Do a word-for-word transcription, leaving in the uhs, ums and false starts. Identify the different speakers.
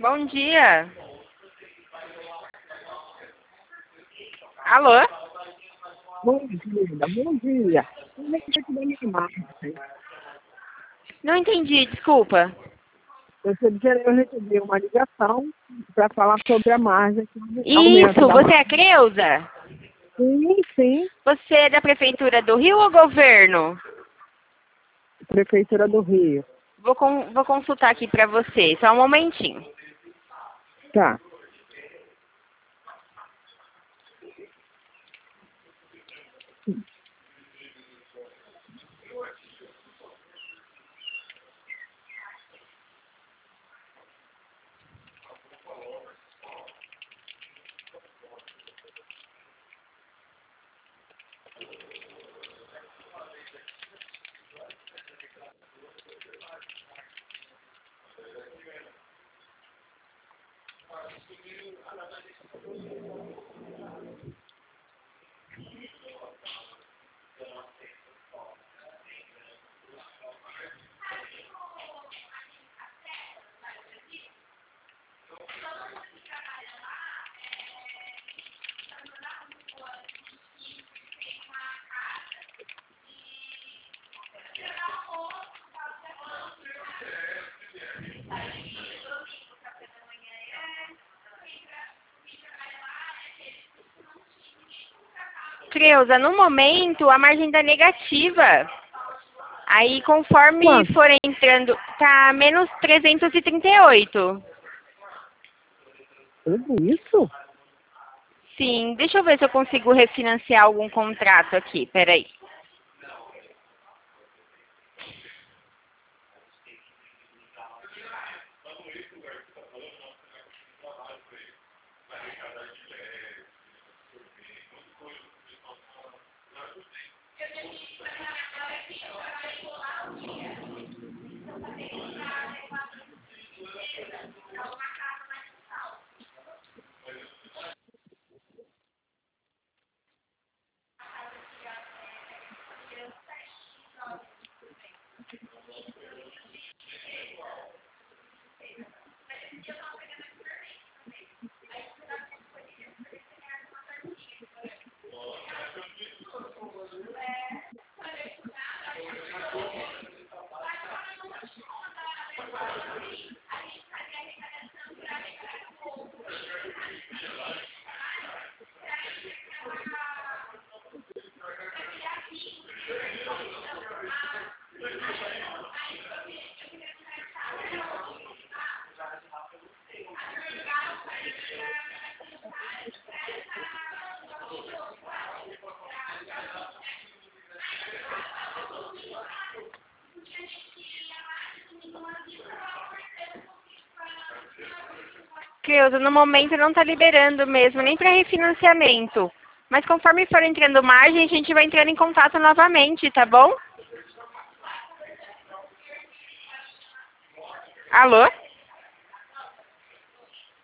Speaker 1: Bom dia. Alô?
Speaker 2: Bom dia, bom dia. Como é que está te dando margem?
Speaker 1: Não entendi, desculpa.
Speaker 2: Eu estou dizendo, eu recebi uma ligação para falar sobre a margem.
Speaker 1: Isso,
Speaker 2: Aumento da
Speaker 1: você é
Speaker 2: margem.
Speaker 1: Creuza?
Speaker 2: Sim, sim,
Speaker 1: Você é da Prefeitura do Rio ou governo?
Speaker 2: Prefeitura do Rio.
Speaker 1: Vou, con- vou consultar aqui para você, só um momentinho.
Speaker 2: Tá.
Speaker 1: Creuza, no momento a margem está negativa. Aí conforme
Speaker 2: Quanto?
Speaker 1: for entrando, tá menos trezentos e trinta e oito.
Speaker 2: Tudo isso?
Speaker 1: Sim, deixa eu ver se eu consigo refinanciar algum contrato aqui, peraí. Creuza, no momento não está liberando mesmo, nem para refinanciamento. Mas conforme for entrando margem, a gente vai entrando em contato novamente, tá bom? Alô?